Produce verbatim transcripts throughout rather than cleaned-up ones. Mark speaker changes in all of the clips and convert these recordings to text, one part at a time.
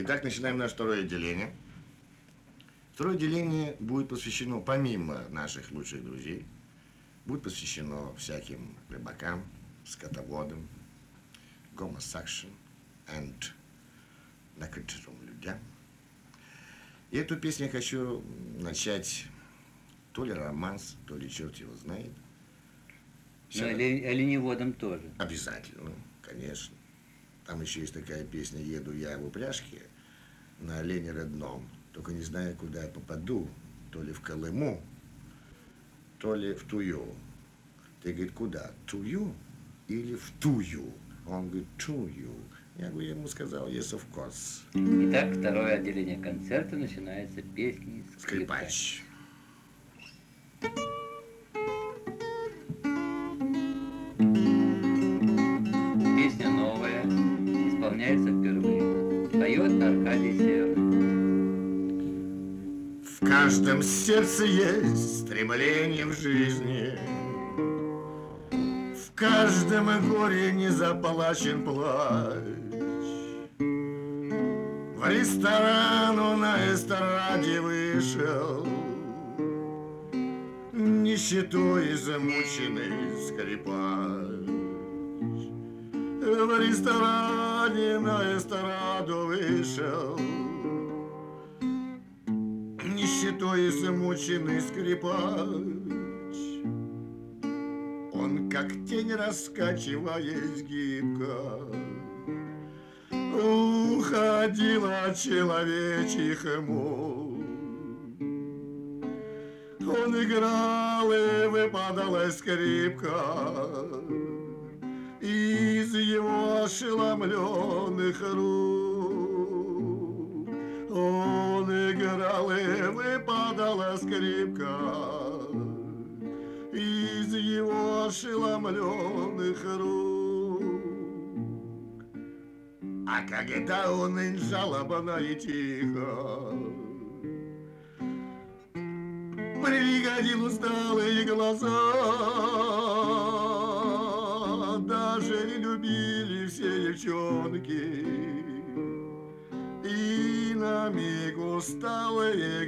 Speaker 1: Итак, начинаем наше второе отделение. Второе отделение будет посвящено, помимо наших лучших друзей, будет посвящено всяким рыбакам, скотоводам, гомосексуалам и некоторым людям. И эту песню я хочу начать то ли романс, то ли черт его знает.
Speaker 2: Ну, оленеводом тоже.
Speaker 1: Обязательно, конечно. Там еще есть такая песня «Еду я в упряжке на олене родном, только не знаю, куда я попаду, то ли в Колыму, то ли в Тую». Ты, говорит, куда? Тую или в Тую? Он говорит, Тую. Я бы ему сказал, yes, of course.
Speaker 2: Итак, второе отделение концерта начинается песней
Speaker 1: «Скрипач».
Speaker 2: Песня новая, исполняется впервые. Поет Аркадий Северный.
Speaker 1: В каждом сердце есть стремление в жизни, в каждом горе не заплачен плач. В ресторан он на эстраде вышел, нищетой замученный скрипач. В ресторане на эстраду вышел, нищетой замученный скрипач. Он, как тень, раскачиваясь гибко, уходил от человечьих мук. Он играл, и выпадала скрипка из его ошеломленных рук. Он играл, и выпадала скрипка из его ошеломленных рук. А когда он жалобно и тихо пригодил усталые глаза, даже не любили все девчонки, и на миг усталые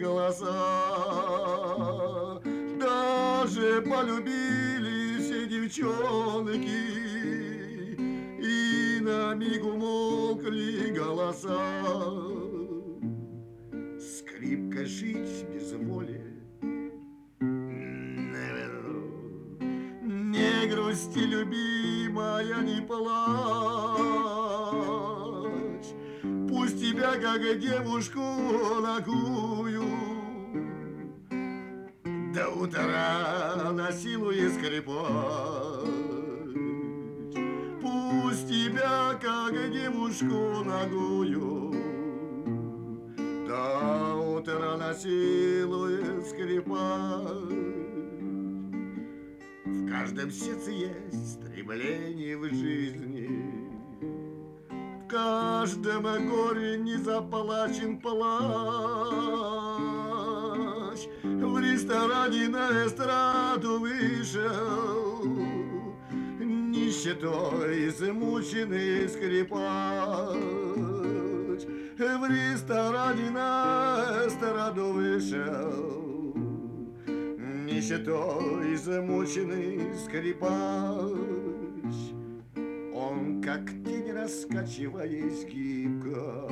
Speaker 1: глаза даже полюбили все девчонки, и на миг умолкли голоса. Скрипка жить без воли, не грусти, любимая, не плачь, пусть тебя, как девушку нагую, до утра насилует скрипач. Пусть тебя, как девушку нагую, до утра насилует скрипач. В каждом сердце есть стремление в жизни, в каждом горе не заплачен плач. В ресторане на эстраду вышел, нищетой измученный скрипач. В ресторане на эстраду вышел, нищетой замученный скрипач. Он, как тень, раскачиваясь гибко,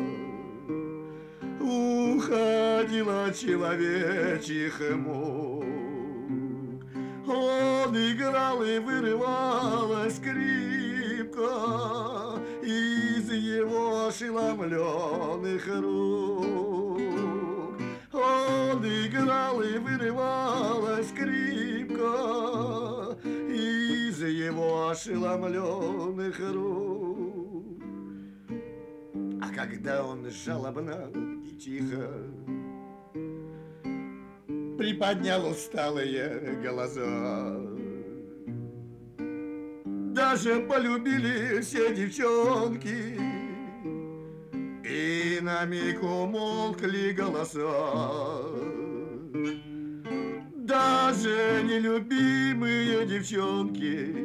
Speaker 1: уходил от человечьих мук. Он играл, и вырывалась скрипка из его ошеломленных рук. Он играл, и вырывалась скрипка из его ошеломленных рук. А когда он жалобно и тихо приподнял усталые глаза, даже полюбили все девчонки, и на миг умолкли голоса. Даже нелюбимые девчонки,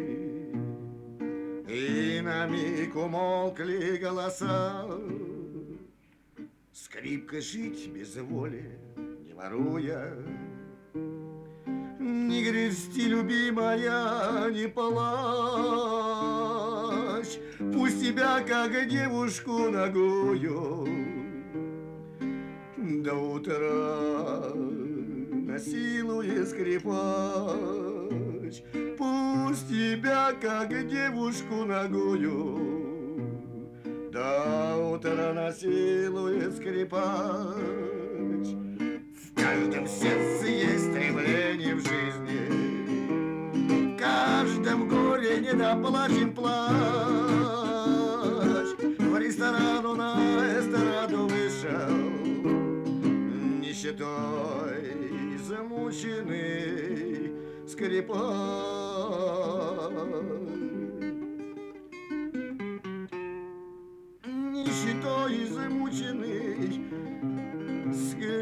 Speaker 1: и на миг умолкли голоса. Скрипка жить без воли, не воруя, не грести, любимая, не плачь. Пусть тебя, как девушку, ногою до утра насилует скрипач. Пусть тебя, как девушку, ногою до утра насилует скрипач. В каждом сердце есть стремление в жизни, в каждом горе недоплачен плач. В ресторан он на эстраду вышел, нищетой замученный скрипач. Нищетой замученный скрипач.